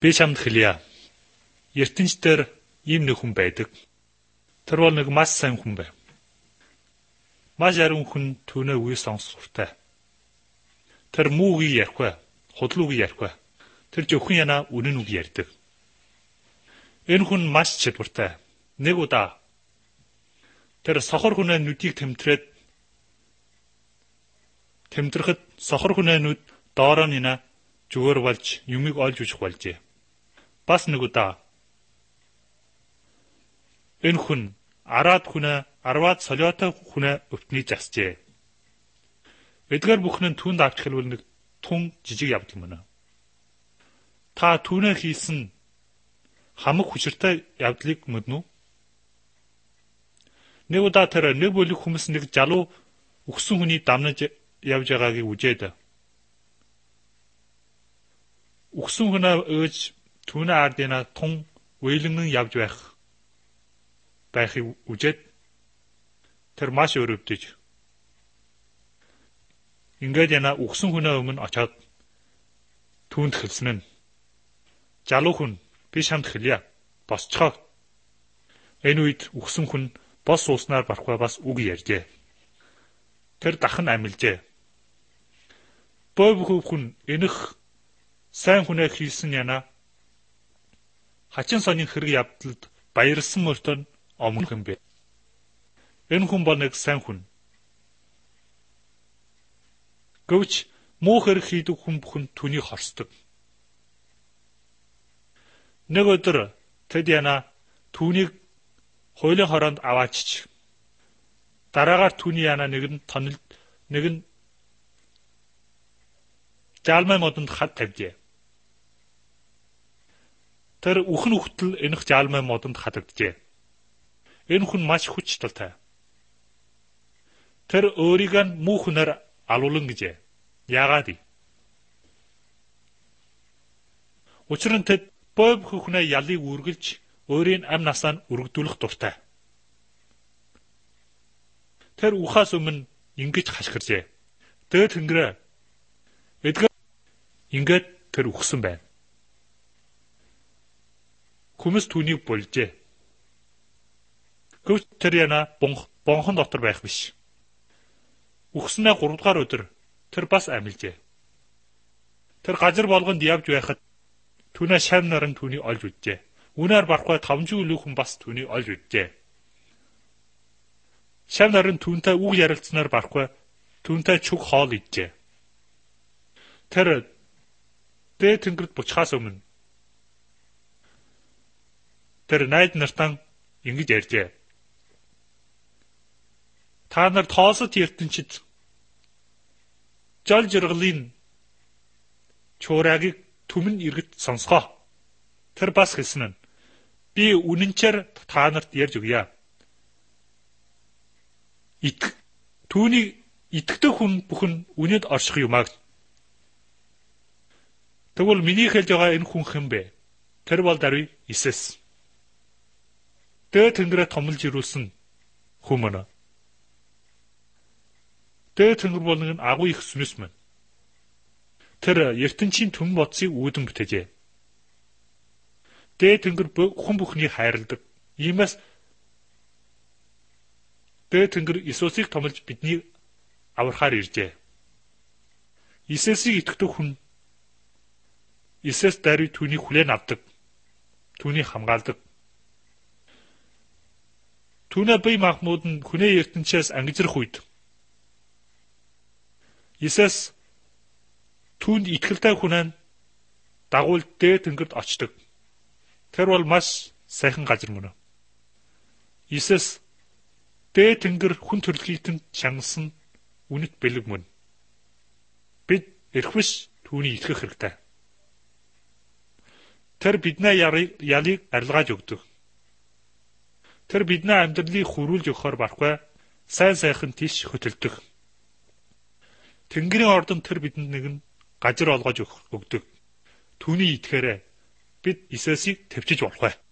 Би чамд хэлье. ертөнцийн ийм нэг хүн байдаг. Тэр бол нэг маш сайн хүн байв. Маш ариун хүн түүнээ үе сонсортой. Тэр муу үг ярихгүй, худлуу үг ярихгүй. Тэр зөвхөн яна үнэн үг ярьдаг. Энэ хүн маш чадвартай. Нэг удаа тэр сохор хүнээ нүдийг тэмдэрэхэд сохор хүнээ нүд доороо нина зүгээр болж юмыг олж үзэх болжээ. Бас нэг удаа энэ хүн арваад солиотой хүнээ өвтний засжээ. Эдгээр бүхэн нь түүнд авч хэлбэл нэг тун жижиг явдал мөн. Та түүнээ хийсэн хамаг хүчиртэй явдлыг мэднэ үү? Нэг удаа тэр нэг бүлэг хүмүүс нэг залуу өгсөн хүний дамнаж явж байгааг үзээд өгсөн хүнээ өөж түүний ардына тун уйлган явж байхыг үзээд тэр маш өрөвдөж ингээд яна өгсөн хүнээ өмнө очоод түүнд хэлсэн нь залуу хүн би чамд хэлье босцохоо. Энэ үед өгсөн хүн бос сууснаар барахгүй бас үг ярьжээ. Тэр дахин амилжээ. Бөв хүн энэх сайн хүнээ хийсэн яна хачин сонин хэрэг явдалд баярлсан мөртөө омгох юм бэ. Энэ хүн бол нэг сайн хүн. Гэвч муу хэрэг хийдэг хүн бүхэн түүнийг хорсдог. Нэг өдөр тэд яна түүнийг хуулийн хороонд аваачиж дараагаар түүний яна нэг нь жалмай модонд хад тавьжээ. Тэр үхэн үхтэл энэх жалмай модонд хадагджээ. Энэ хүн маш хүч талтай. Тэр өөрийг нь муу хүнээр алуулан гэжээ. Яагаад вэ? Учир нь тэд бөв хүнээ ялыг үргэлж өөрийн ам насаа өргөдүүлэх дуртай. Тэр ухаас өмнө ингэж хашгиржээ. Дээд тэнгэрээ ингээд тэр үхсэн байна. Хүмүүс түүнийг булжээ. Гэвч тэр яна бонхон дотор байх биш. Үхснээ 3 дугаар өдөр тэр бас амилжээ. Тэр газар болгонд явж байхад түүнээ шав наран түүнийг олж үджээ. Үнээр барахгүй 500 илүү хүн бас түүнийг олж үджээ. Шав наран түүнтэй үг ярилцсанаар барахгүй түүнтэй чүг хоол иджээ. Тэр дээд тэнгэрд бучхаас өмнө тэр найд нартан ингэж ярьжээ. Та нар тоосот ертөнцид жол жиргалын чуурагийг түмэн иргэд сонсгоо. Тэр бас хэлсэн нь би үнэнчээр та нарт ярьж өгье. Түүний итгэдэг хүн бүхэн үнэнд орших юмаа. Тэгвэл миний хэлж байгаа энэ хүн хэн бэ? Тэр бол Дарвин Исэс. Дээд тэнгэрээ томлж ирүүлсэн хүмүүс. Дээд тэнгэр бол нэг агуу их сүнэс мөн. Тэр ертөнцийн түмэн бодсыг үүдэн бүтээжээ. Дээд тэнгэр хүн бүхнийг хайрладаг. Иймээс дээд тэнгэр Иесусыг томлж бидний аврахаар иржээ. Исэсийг итгэдэг хүн Исэс Дарвин түүнийг хүлээн авдаг. Түүнийг хамгаалдаг. Түүний бие махбод нь хүнээ ертөнцөөс ангижрах үед Исэс түүнд итгэлтэй хүнээ дагуул дээд тэнгэрд очдог. Тэр бол маш сайхан газар мөн. Исэс дээд тэнгэр хүн төрлөختөнд чангасан үнэт бэлэг мөн. Бид эрхвиш түүний итгэх хэрэгтэй. Тэр бидний ялыг арилгааж өгдөг. Тэр бидний амьдралыг хүрүүлж өгөхөөр барахгүй сайн сайхан тийш хөтөлдөг. Тэнгэрийн ордон тэр бидэнд нэгэн газар олгож өгдөг. Түүний итгэхээрээ бид Исэсийг төвчж болох бай.